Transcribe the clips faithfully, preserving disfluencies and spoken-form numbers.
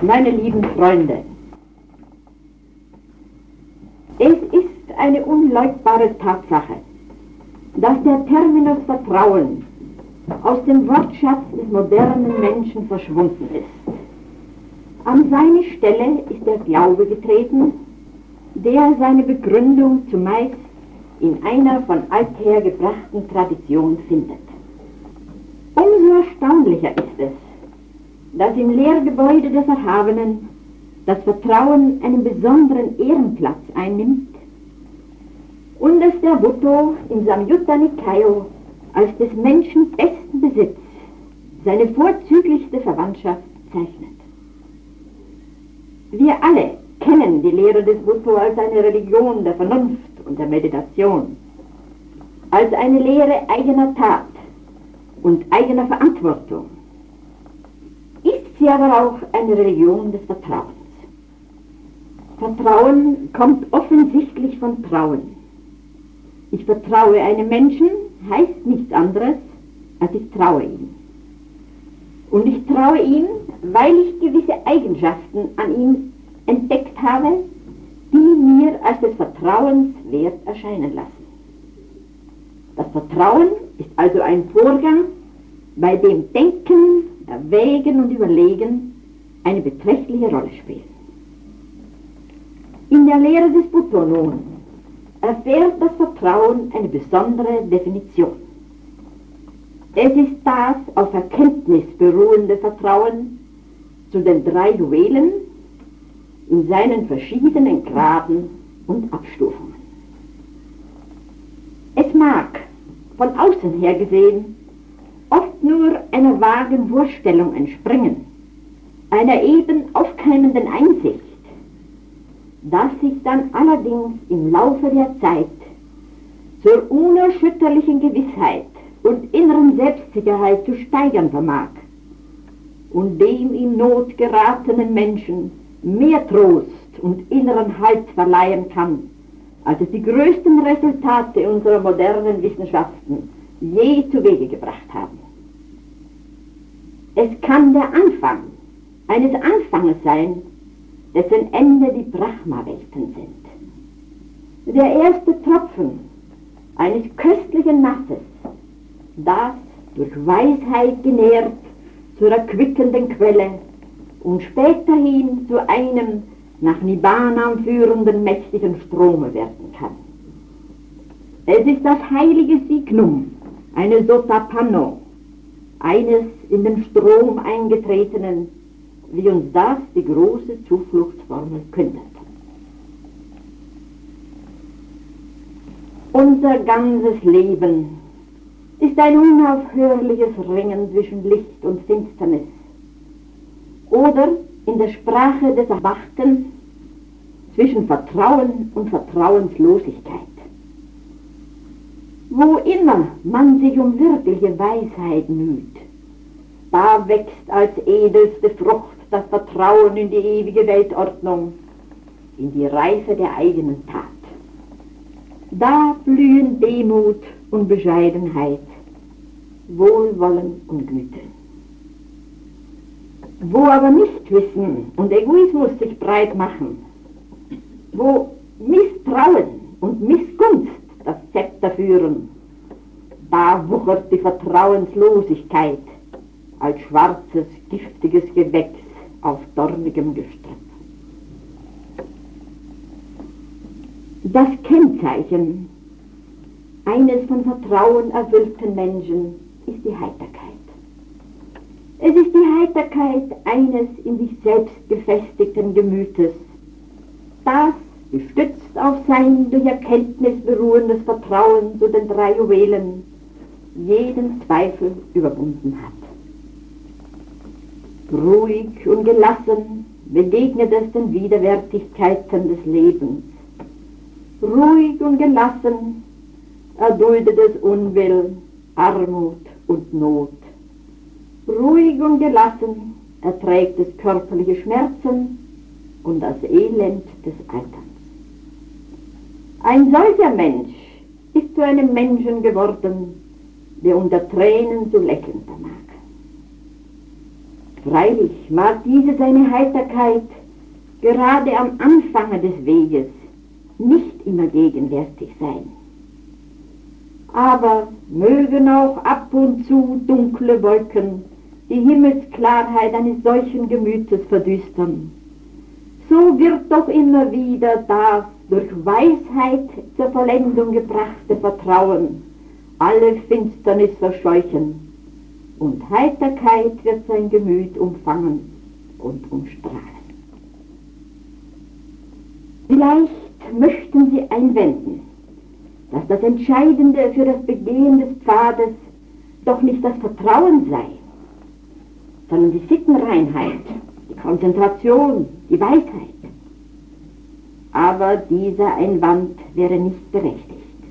Meine lieben Freunde, es ist eine unleugbare Tatsache, dass der Terminus Vertrauen aus dem Wortschatz des modernen Menschen verschwunden ist. An seine Stelle ist der Glaube getreten, der seine Begründung zumeist in einer von alther gebrachten Tradition findet. Umso erstaunlicher ist es, dass im Lehrgebäude des Erhabenen das Vertrauen einen besonderen Ehrenplatz einnimmt und es der Buddha im Samyutta Nikaya als des Menschen besten Besitz seine vorzüglichste Verwandtschaft zeichnet. Wir alle kennen die Lehre des Buddha als eine Religion der Vernunft und der Meditation, als eine Lehre eigener Tat und eigener Verantwortung. Ist sie aber auch eine Religion des Vertrauens. Vertrauen kommt offensichtlich von Trauen. Ich vertraue einem Menschen, heißt nichts anderes, als ich traue ihm. Und ich traue ihm, weil ich gewisse Eigenschaften an ihm entdeckt habe, die mir als des Vertrauens wert erscheinen lassen. Das Vertrauen ist also ein Vorgang, bei dem Denken, Erwägen und Überlegen eine beträchtliche Rolle spielen. In der Lehre des Buddha nun erfährt das Vertrauen eine besondere Definition. Es ist das auf Erkenntnis beruhende Vertrauen zu den drei Juwelen in seinen verschiedenen Graden und Abstufungen. Es mag von außen her gesehen oft nur einer vagen Vorstellung entspringen, einer eben aufkeimenden Einsicht, das sich dann allerdings im Laufe der Zeit zur unerschütterlichen Gewissheit und inneren Selbstsicherheit zu steigern vermag und dem in Not geratenen Menschen mehr Trost und inneren Halt verleihen kann, als es die größten Resultate unserer modernen Wissenschaften je zu Wege gebracht haben. Es kann der Anfang eines Anfanges sein, dessen Ende die Brahma-Welten sind. Der erste Tropfen eines köstlichen Nasses, das durch Weisheit genährt zur erquickenden Quelle und späterhin zu einem nach Nibbana führenden mächtigen Strome werden kann. Es ist das heilige Signum, eine Sotapanno, eines in den Strom eingetretenen, wie uns das die große Zufluchtsformel kündet. Unser ganzes Leben ist ein unaufhörliches Ringen zwischen Licht und Finsternis. Oder in der Sprache des Erwachten zwischen Vertrauen und Vertrauenslosigkeit. Wo immer man sich um wirkliche Weisheit müht, da wächst als edelste Frucht das Vertrauen in die ewige Weltordnung, in die Reife der eigenen Tat. Da blühen Demut und Bescheidenheit, Wohlwollen und Güte. Wo aber Nichtwissen und Egoismus sich breit machen, wo Misstrauen und Missgunst das Zepter führen, da wuchert die Vertrauenslosigkeit als schwarzes, giftiges Gewächs auf dornigem Gestrüpp. Das Kennzeichen eines von Vertrauen erfüllten Menschen ist die Heiterkeit. Es ist die Heiterkeit eines in sich selbst gefestigten Gemütes, das, gestützt auf sein durch Erkenntnis beruhendes Vertrauen zu den drei Juwelen, jeden Zweifel überwunden hat. Ruhig und gelassen begegnet es den Widerwärtigkeiten des Lebens. Ruhig und gelassen erduldet es Unwill, Armut und Not. Ruhig und gelassen erträgt es körperliche Schmerzen und das Elend des Alterns. Ein solcher Mensch ist zu einem Menschen geworden, der unter Tränen zu lächeln vermag. Freilich mag diese seine Heiterkeit gerade am Anfange des Weges nicht immer gegenwärtig sein. Aber mögen auch ab und zu dunkle Wolken die Himmelsklarheit eines solchen Gemütes verdüstern, so wird doch immer wieder das durch Weisheit zur Vollendung gebrachte Vertrauen alle Finsternis verscheuchen, und Heiterkeit wird sein Gemüt umfangen und umstrahlen. Vielleicht möchten Sie einwenden, dass das Entscheidende für das Begehen des Pfades doch nicht das Vertrauen sei, sondern die Sittenreinheit, die Konzentration, die Weisheit. Aber dieser Einwand wäre nicht berechtigt.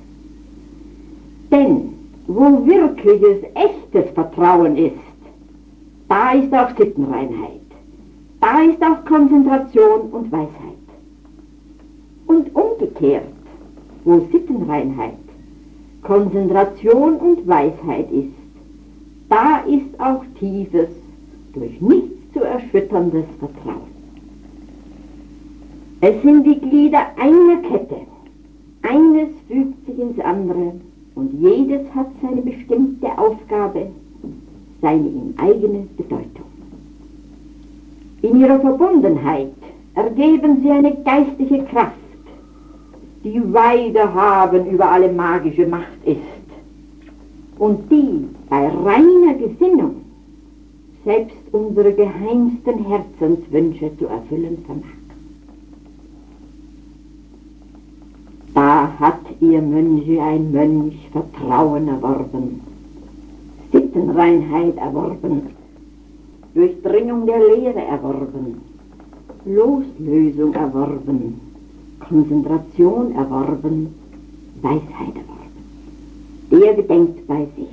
Denn wo wirkliches, echtes Vertrauen ist, da ist auch Sittenreinheit, da ist auch Konzentration und Weisheit. Und umgekehrt, wo Sittenreinheit, Konzentration und Weisheit ist, da ist auch tiefes, durch nichts zu erschütterndes Vertrauen. Es sind die Glieder einer Kette, eines fügt sich ins andere, und jedes hat seine bestimmte Aufgabe, seine ihm eigene Bedeutung. In ihrer Verbundenheit ergeben sie eine geistliche Kraft, die Weide haben über alle magische Macht ist und die bei reiner Gesinnung selbst unsere geheimsten Herzenswünsche zu erfüllen vermag. Da hat ihr Mönche ein Mönch Vertrauen erworben, Sittenreinheit erworben, Durchdringung der Lehre erworben, Loslösung erworben, Konzentration erworben, Weisheit erworben. Der gedenkt bei sich: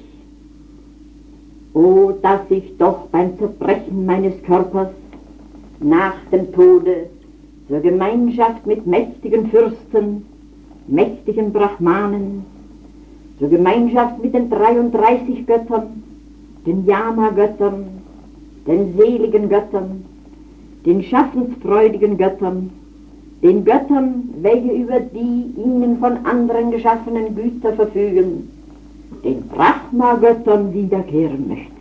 O, dass ich doch beim Zerbrechen meines Körpers nach dem Tode zur Gemeinschaft mit mächtigen Fürsten, mächtigen Brahmanen, zur Gemeinschaft mit den dreiunddreißig Göttern, den Yama-Göttern, den seligen Göttern, den schaffensfreudigen Göttern, den Göttern, welche über die ihnen von anderen geschaffenen Güter verfügen, den Brahma-Göttern wiederkehren möchte.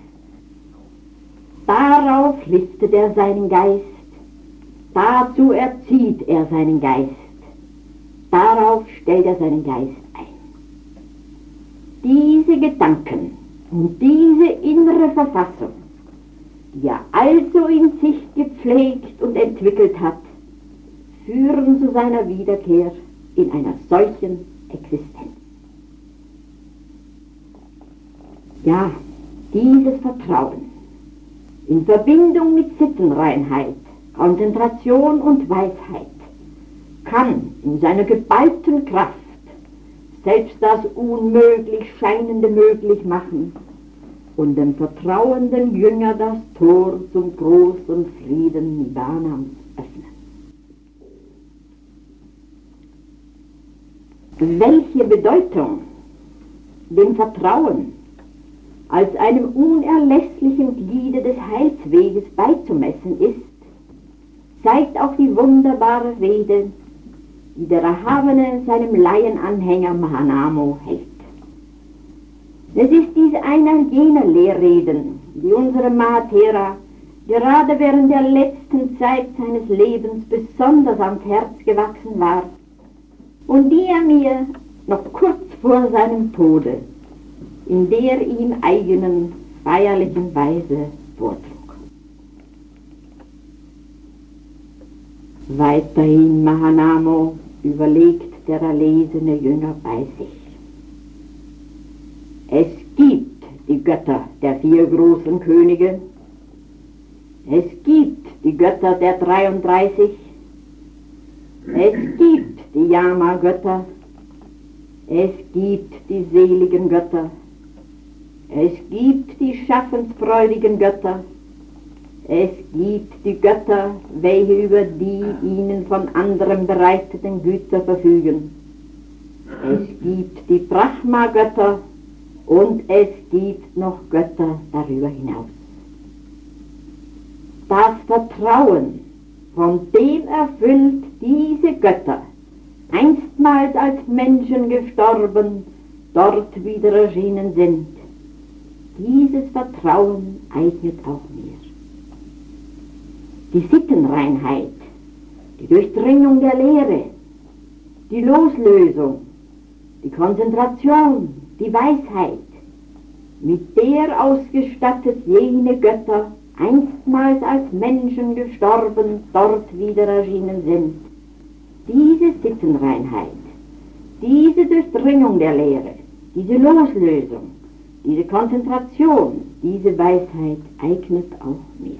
Darauf richtet er seinen Geist, dazu erzieht er seinen Geist, darauf stellt er seinen Geist ein. Diese Gedanken und diese innere Verfassung, die er also in sich gepflegt und entwickelt hat, führen zu seiner Wiederkehr in einer solchen Existenz. Ja, dieses Vertrauen in Verbindung mit Sittenreinheit, Konzentration und Weisheit kann in seiner geballten Kraft selbst das Unmöglich Scheinende möglich machen und dem vertrauenden Jünger das Tor zum großen Frieden Nibbanams öffnen. Welche Bedeutung dem Vertrauen als einem unerlässlichen Gliede des Heilsweges beizumessen ist, zeigt auch die wunderbare Rede, die der Erhabene seinem Laienanhänger Mahanamo hält. Es ist dies einer jener Lehrreden, die unserem Mahatera gerade während der letzten Zeit seines Lebens besonders ans Herz gewachsen war und die er mir noch kurz vor seinem Tode in der ihm eigenen feierlichen Weise vortrug. Weiterhin, Mahanamo, überlegt der erlesene Jünger bei sich: Es gibt die Götter der vier großen Könige, es gibt die Götter der dreiunddreißig, es gibt die Yama-Götter, es gibt die seligen Götter, es gibt die schaffensfreudigen Götter, es gibt die Götter, welche über die ihnen von anderen bereiteten Güter verfügen. Es gibt die Brahma-Götter und es gibt noch Götter darüber hinaus. das Vertrauen, von dem erfüllt diese Götter, einstmals als Menschen gestorben, dort wieder erschienen sind. Dieses Vertrauen eignet auch mir. Die Sittenreinheit, die Durchdringung der Lehre, die Loslösung, die Konzentration, die Weisheit, mit der ausgestattet jene Götter, einstmals als Menschen gestorben, dort wieder erschienen sind. Diese Sittenreinheit, diese Durchdringung der Lehre, diese Loslösung, diese Konzentration, diese Weisheit eignet auch mir.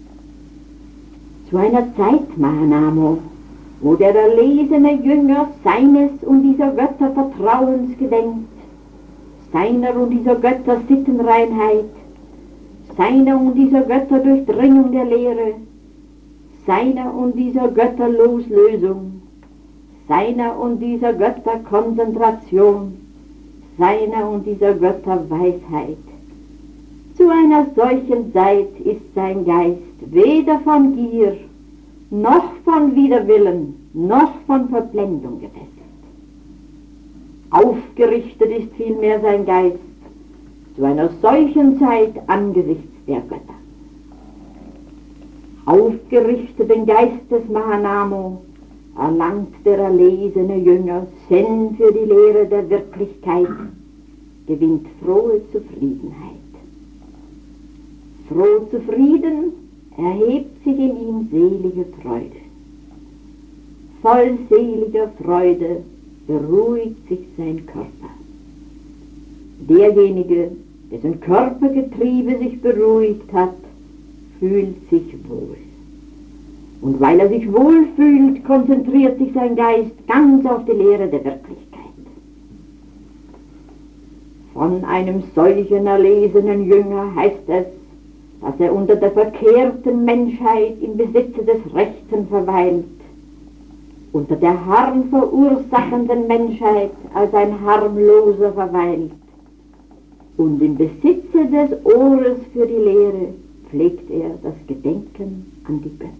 Zu einer Zeit, Mahanamo, wo der erlesene Jünger seines und dieser Götter Vertrauens gedenkt, seiner und dieser Götter Sittenreinheit, seiner und dieser Götter Durchdringung der Lehre, seiner und dieser Götter Loslösung, seiner und dieser Götter Konzentration, seiner und dieser Götter Weisheit. Zu einer solchen Zeit ist sein Geist weder von Gier, noch von Widerwillen, noch von Verblendung gefesselt. Aufgerichtet ist vielmehr sein Geist zu einer solchen Zeit angesichts der Götter. Aufgerichteten Geistes Mahanamo erlangt der erlesene Jünger Sinn für die Lehre der Wirklichkeit, gewinnt frohe Zufriedenheit. Froh zufrieden erhebt sich in ihm selige Freude. Voll seliger Freude beruhigt sich sein Körper. Derjenige, dessen Körpergetriebe sich beruhigt hat, fühlt sich wohl. Und weil er sich wohl fühlt, konzentriert sich sein Geist ganz auf die Lehre der Wirklichkeit. Von einem solchen erlesenen Jünger heißt es, dass er unter der verkehrten Menschheit im Besitze des Rechten verweilt, unter der Harm verursachenden Menschheit als ein Harmloser verweilt, und im Besitze des Ohres für die Lehre pflegt er das Gedenken an die Götter.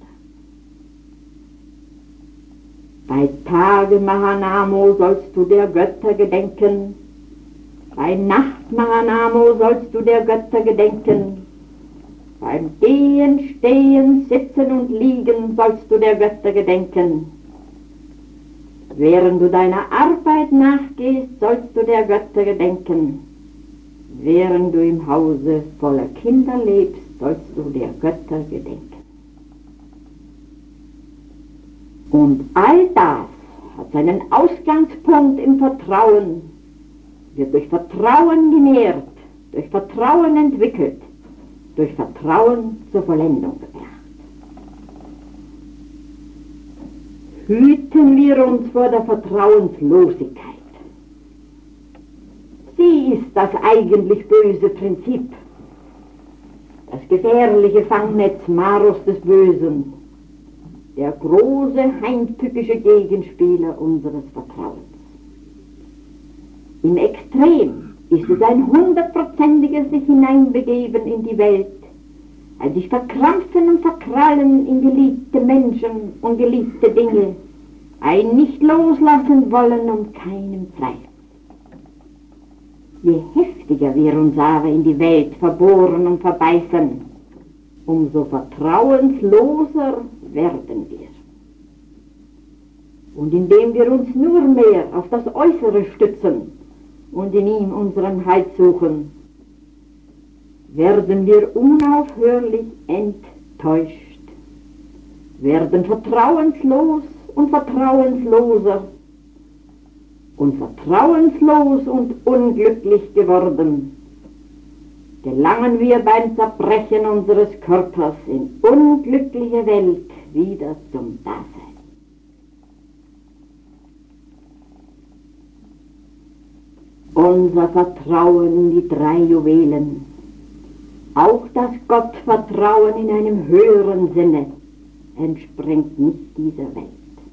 Bei Tage Mahanamo sollst du der Götter gedenken, bei Nacht Mahanamo sollst du der Götter gedenken, beim Gehen, Stehen, Sitzen und Liegen sollst du der Götter gedenken. Während du deiner Arbeit nachgehst, sollst du der Götter gedenken. Während du im Hause voller Kinder lebst, sollst du der Götter gedenken. Und all das hat seinen Ausgangspunkt im Vertrauen, wird durch Vertrauen genährt, durch Vertrauen entwickelt, durch Vertrauen zur Vollendung gebracht. Hüten wir uns vor der Vertrauenslosigkeit. Sie ist das eigentlich böse Prinzip, das gefährliche Fangnetz Maros des Bösen, der große heimtückische Gegenspieler unseres Vertrauens. Im Extrem ist es ein hundertprozentiges sich hineinbegeben in die Welt, ein sich verkrampfen und verkrallen in geliebte Menschen und geliebte Dinge, ein nicht loslassen wollen um keinen Preis. Je heftiger wir uns aber in die Welt verbohren und verbeißen, umso vertrauensloser werden wir. Und indem wir uns nur mehr auf das Äußere stützen und in ihm unseren Halt suchen, werden wir unaufhörlich enttäuscht, werden vertrauenslos und vertrauensloser und vertrauenslos und unglücklich geworden, gelangen wir beim Zerbrechen unseres Körpers in unglückliche Welt wieder zum Dasein. Unser Vertrauen in die drei Juwelen, auch das Gottvertrauen in einem höheren Sinne, entspringt nicht dieser Welt.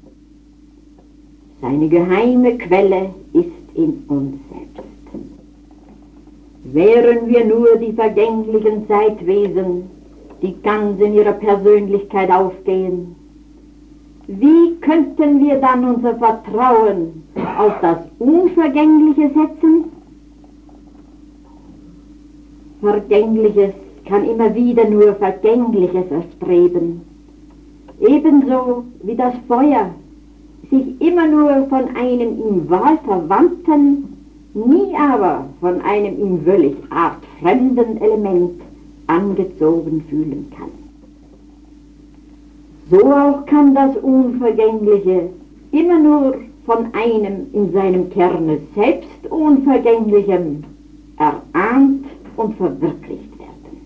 Seine geheime Quelle ist in uns selbst. Wären wir nur die vergänglichen Zeitwesen, die ganz in ihrer Persönlichkeit aufgehen, wie könnten wir dann unser Vertrauen auf das Unvergängliche setzen? Vergängliches kann immer wieder nur Vergängliches erstreben, ebenso wie das Feuer sich immer nur von einem ihm wahlverwandten, nie aber von einem ihm völlig artfremden Element angezogen fühlen kann. So auch kann das Unvergängliche immer nur von einem in seinem Kerne selbst Unvergänglichem erahnt und verwirklicht werden.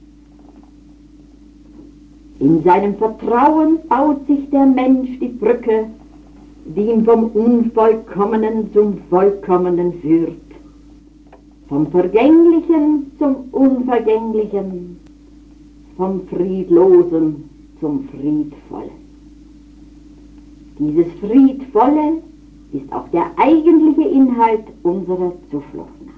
In seinem Vertrauen baut sich der Mensch die Brücke, die ihn vom Unvollkommenen zum Vollkommenen führt, vom Vergänglichen zum Unvergänglichen, vom Friedlosen zum Friedvollen. Dieses Friedvolle ist auch der eigentliche Inhalt unserer Zufluchtnahme.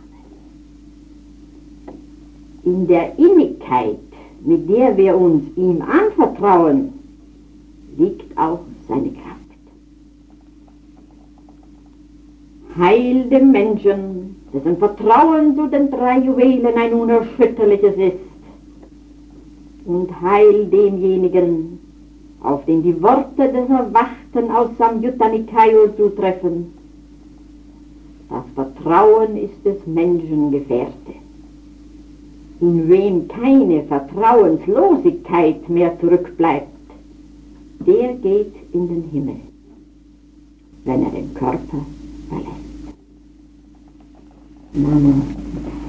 In der Innigkeit, mit der wir uns ihm anvertrauen, liegt auch seine Kraft. Heil dem Menschen, dessen Vertrauen zu den drei Juwelen ein unerschütterliches ist, und heil demjenigen, auf den die Worte des Erwachten aus Samyutta Nikaya zutreffen. Das Vertrauen ist des Menschen Gefährte. In wem keine Vertrauenslosigkeit mehr zurückbleibt, der geht in den Himmel, wenn er den Körper verlässt. Namo.